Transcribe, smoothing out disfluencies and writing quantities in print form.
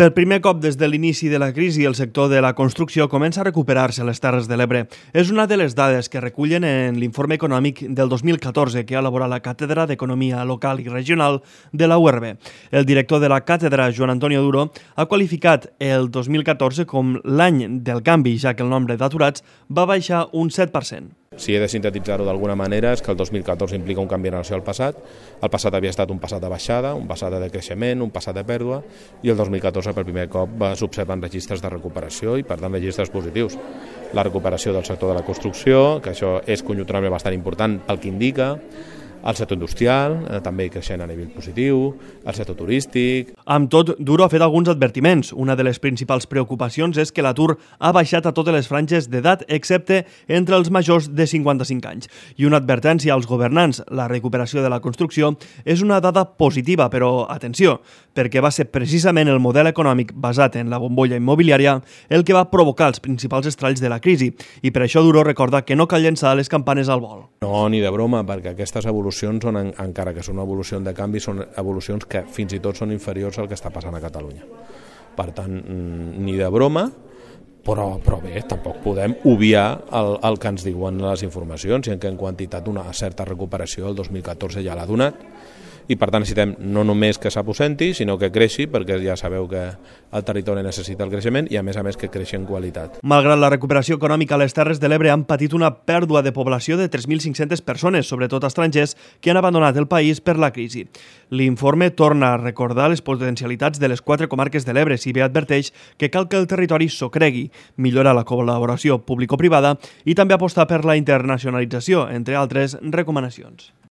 Per primer cop des de l'inici de la crisi, el sector de la construcció comença a recuperar-se a les Terres de l'Ebre. És una de les dades que recullen en l'informe econòmic del 2014 que ha elaborat la Càtedra d'Economia Local i Regional de la URB. El director de la càtedra, Joan Antonio Duro, ha qualificat el 2014 com l'any del canvi, ja que el nombre d'aturats va baixar un 7%. Si he de sintetitzar-ho d'alguna manera és que el 2014 implica un canvi en relació al passat. El passat havia estat un passat de baixada, un passat de creixement, un passat de pèrdua, i el 2014 per primer cop s'observen registres de recuperació i per tant registres positius. La recuperació del sector de la construcció, que això és conjunturalment bastant important pel que indica, el sector industrial, també creixent a nivell positiu, el sector turístic. Amb tot, Duro ha fet alguns advertiments. Una de les principals preocupacions és que l'atur ha baixat a totes les franges d'edat, excepte entre els majors de 55 anys. I una advertència als governants: la recuperació de la construcció és una dada positiva, però atenció, perquè va ser precisament el model econòmic basat en la bombolla immobiliària el que va provocar els principals estralls de la crisi. I per això Duro recorda que no cal llençar les campanes al vol. No, ni de broma, perquè aquestes evolucions són, encara que són una evolució de canvi, són evolucions que fins i tot són inferiors al que està passant a Catalunya. Per tant, ni de broma, però bé, tampoc podem obviar el que ens diuen les informacions i en quantitat una certa recuperació el 2014 ja l'ha donat. I per tant necessitem no només que s'aposenti, sinó que creixi, perquè ja sabeu que el territori necessita el creixement i a més que creixi en qualitat. Malgrat la recuperació econòmica, les Terres de l'Ebre han patit una pèrdua de població de 3.500 persones, sobretot estrangers, que han abandonat el país per la crisi. L'informe torna a recordar les potencialitats de les 4 comarques de l'Ebre, si bé adverteix que cal que el territori s'ho cregui, millorar la col·laboració público-privada i també apostar per la internacionalització, entre altres recomanacions.